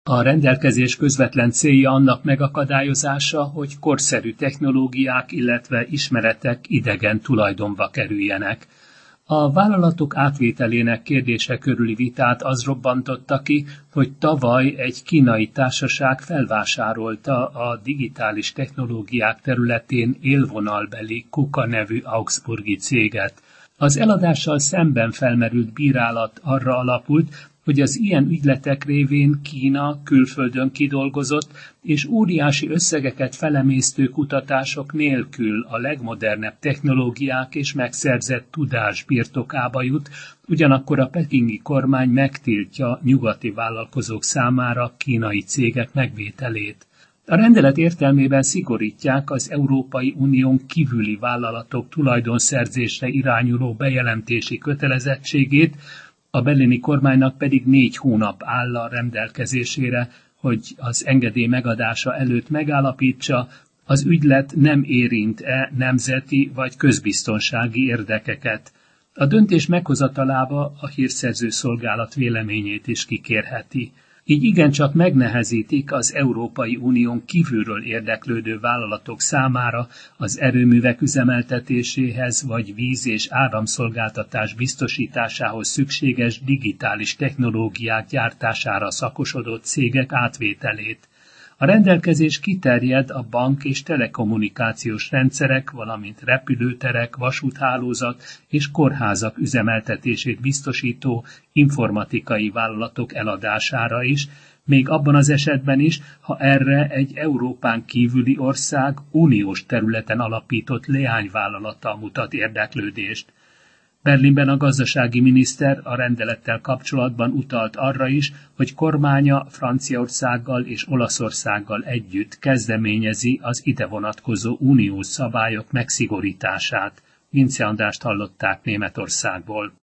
A rendelkezés közvetlen célja annak megakadályozása, hogy korszerű technológiák, illetve ismeretek idegen tulajdonba kerüljenek. A vállalatok átvételének kérdése körüli vitát az robbantotta ki, hogy tavaly egy kínai társaság felvásárolta a digitális technológiák területén élvonalbeli KUKA nevű augsburgi céget. Az eladással szemben felmerült bírálat arra alapult, hogy az ilyen ügyletek révén Kína külföldön kidolgozott és óriási összegeket felemésztő kutatások nélkül a legmodernebb technológiák és megszerzett tudás birtokába jut, ugyanakkor a pekingi kormány megtiltja nyugati vállalkozók számára kínai cégek megvételét. A rendelet értelmében szigorítják az Európai Unión kívüli vállalatok tulajdonszerzésre irányuló bejelentési kötelezettségét, a berlini kormánynak pedig 4 hónap áll a rendelkezésére, hogy az engedély megadása előtt megállapítsa, az ügylet nem érint-e nemzeti vagy közbiztonsági érdekeket. A döntés meghozatalába a hírszerző szolgálat véleményét is kikérheti. Így igencsak megnehezítik az Európai Unión kívülről érdeklődő vállalatok számára az erőművek üzemeltetéséhez vagy víz- és áramszolgáltatás biztosításához szükséges digitális technológiák gyártására szakosodott cégek átvételét. A rendelkezés kiterjed a bank- és telekommunikációs rendszerek, valamint repülőterek, vasúthálózat és kórházak üzemeltetését biztosító informatikai vállalatok eladására is, még abban az esetben is, ha erre egy Európán kívüli ország uniós területen alapított leányvállalata mutat érdeklődést. Berlinben a gazdasági miniszter a rendelettel kapcsolatban utalt arra is, hogy kormánya Franciaországgal és Olaszországgal együtt kezdeményezi az ide vonatkozó uniós szabályok megszigorítását. Vince Andrást hallották Németországból.